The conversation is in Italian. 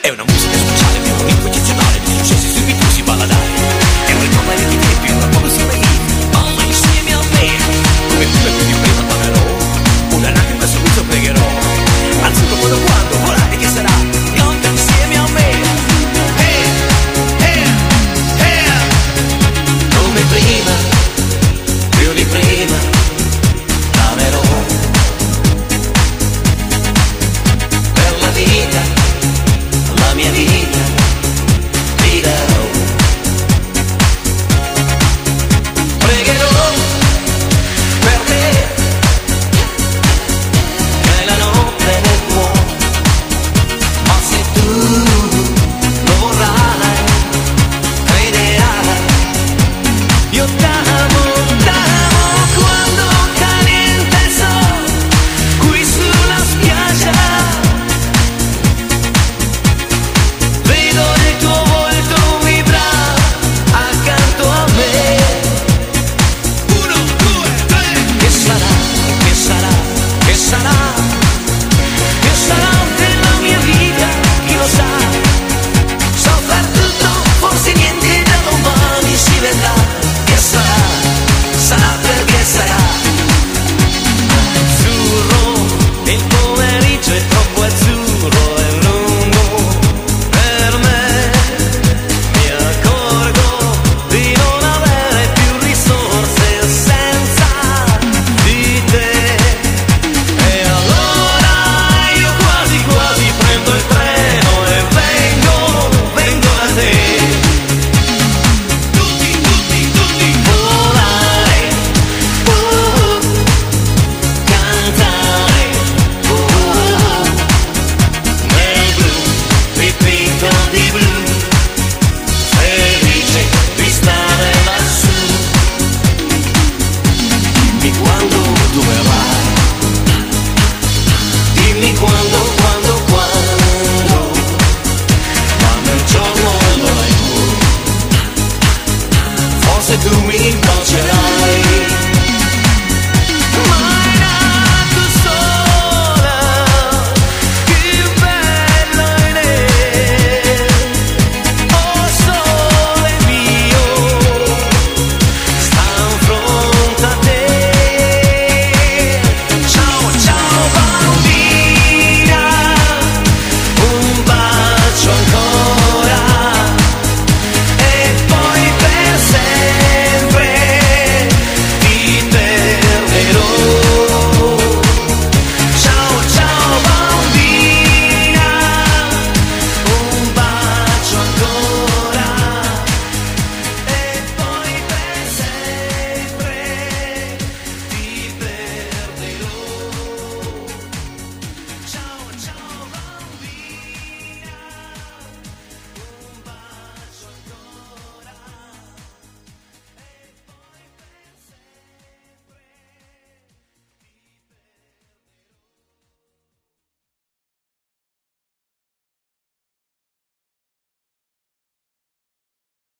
È una musica speciale, è un ritmo eccezionale, scesi sui beat si balla dai. È un ritmo di tempi, una buona simpatia. Balla insieme a me, come prima più di prima parlerò. Una lacrima subito pregherò. Azzurro quello quando, volare che sarà. Canta insieme a me. Come prima, più di prima, l'amerò. Per la vita, la mia vita, ti darò. Pregherò per te, che la notte nel cuore. Ma se tu lo vorrai, crederai. Io t'amo, t'amo quando calienta il sole qui sulla spiaggia. Vedo il tuo volto vibrare accanto a me. Uno, due, tre. Che sarà, che sarà, che sarà, che sarà della mia vita, chi lo sa. So far tutto, forse niente da domani si vedrà. Che sarà, sarà perché sarà. Azzurro, il pomeriggio è troppo azzurro e lungo per me. Mi accorgo di non avere più risorse senza di te. E allora io quasi quasi prendo il treno e vengo da te. Tutti volare, cantare, nel blu, dipinto di blu, felice di stare lassù. Dimmi quando tu verrai, dimmi quando